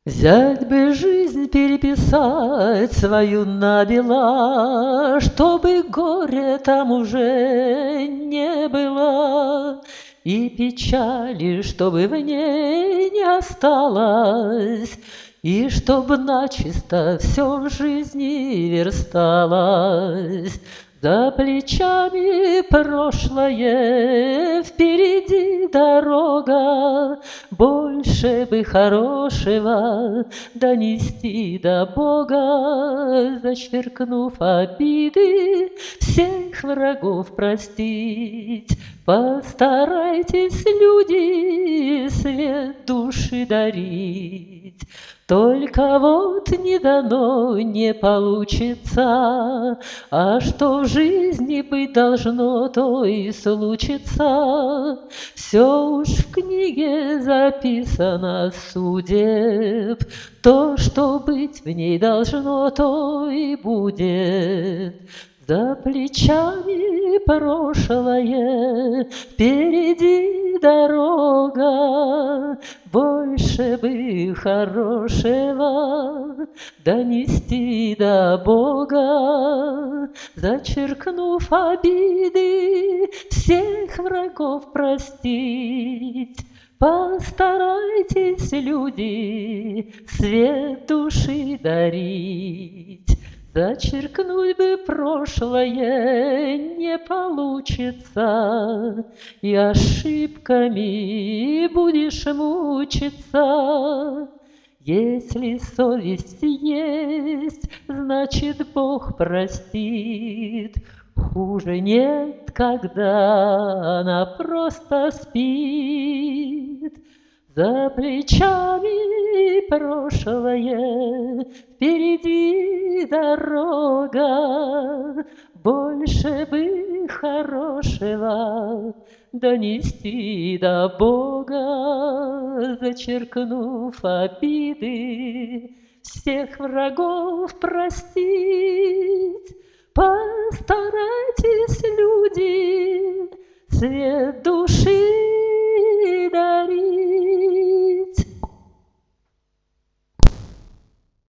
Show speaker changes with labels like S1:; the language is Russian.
S1: Взять бы жизнь, переписать свою набело, чтобы горя там уже не было, и печали, чтобы в ней не осталось, и чтоб начисто все в жизни версталось. За плечами прошлое, впереди дорога, больше бы хорошего донести до Бога, зачеркнув обиды, всех врагов простить. Постарайтесь, люди, свет души дарить. Только вот не дано, не получится, а что в жизни быть должно, то и случится. Все уж в книге записано судеб, то, что быть в ней должно, то и будет. За плечами прошлое, впереди дорога, больше бы хорошего донести до Бога, зачеркнув обиды, всех врагов простить. Постарайтесь, люди, свет души дарить. Зачеркнуть бы прошлое не получится, и ошибками будешь мучиться. Если совесть есть, значит, Бог простит. Хуже нет, когда она просто спит. За плечами прошлое, впереди дорога, больше бы хорошего донести до Бога, зачеркнув обиды, всех врагов простить. Постарайтесь, люди, свет души